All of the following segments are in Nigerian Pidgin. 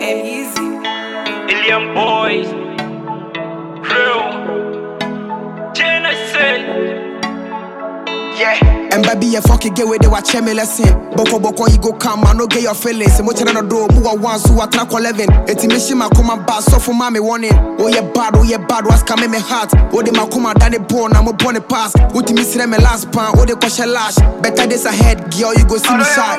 Easy. Alien Boys, Real, Genesis. Yeah. And baby, you fucking get with the watch me lesson. Boko, you go come, I no get your feelings. And much another door, move once, who are track 11. It's mission, my come and bass, so for mommy warning. Oh, yeah, bad, what's coming me heart. Oh, the Makuma, Danny Bone, I'm upon the pass. What you miss them last pan, oh, the question lash. Better days ahead, girl, you go see me side.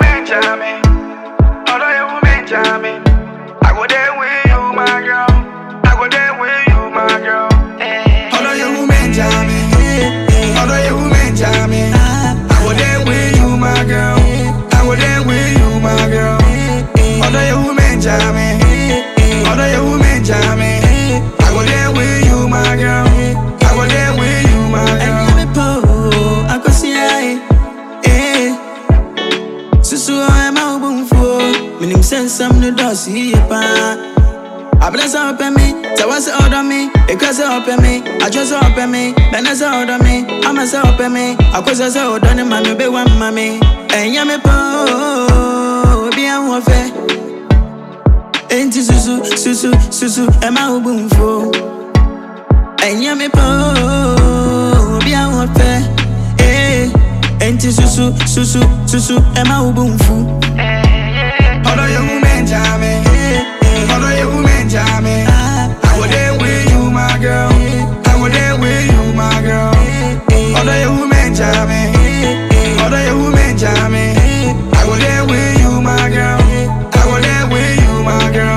I go there with you, my girl. I go there with you, my girl. Although you woman, Jamie. Although you woman, Jamie. I go there with you, my girl. I go there with you, my girl. Although you woman, Jamie. Although you woman, Jamie. I go there with you, my girl. I go there with you, my girl. I go see I. So I'm out boom for. Meaning sense some new doors here, pa. I bless up at me, so what's out on me? It goes up at me, I just up at me, then it's out on me, I'm a up at me, I was a so done in my baby one mommy. And yammy po, be a warfare. Ain't susu, am I boom for? And yammy po, be a warfare. Ain't susu, am I boom for? Although you woman, Jamie. Although you woman, Jamie. I go there with you, my girl. I go there with you, my girl. Although you woman, Jamie. Although you woman, Jamie. I go there with you, my girl. I go there with you, my girl.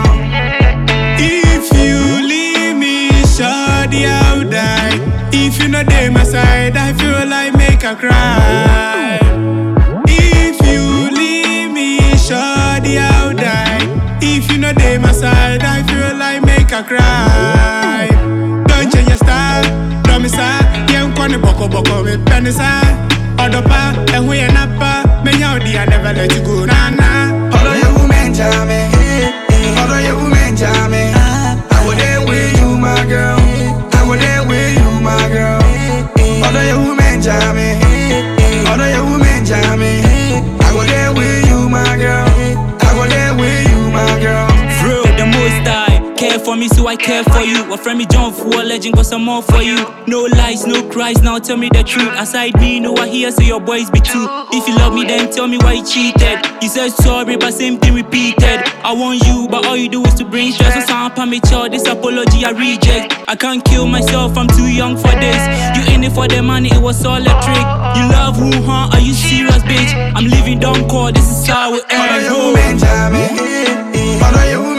If you leave me, shawty, I'll die. If you not there my side, I feel like make a cry. If you leave me, shawty, I'll die. If you not there my side, I feel like make a cry. Don't change your style, don't miss out. Yeah, I'm gonna boko with penisa. Odopa, and we are napa. Me yodi, I never let you go, nah. Although you woman, Jamie. Although you woman, Jamie. I go there with you, my girl. I go there with you, my girl. Although you woman, Jamie. Although you woman, Jamie. I go there with you, my girl. I go there with you, my girl. Real, the most I care for me, so I care for you. A friend me John for a legend, got some more for you. No lies, no cries, now tell me the truth. Aside me, no I hear, so your boys be true. If you love me, then tell me why you cheated. You said sorry, but same thing repeated. I want you, but all you do is to bring stress. So sound pa me child, this apology I reject. I can't kill myself, I'm too young for this. You in it for the money, it was all a trick. You love who, huh? Are you serious, bitch? I'm leaving, don't call, this is how it ends. Although you woman, Jamie. Although you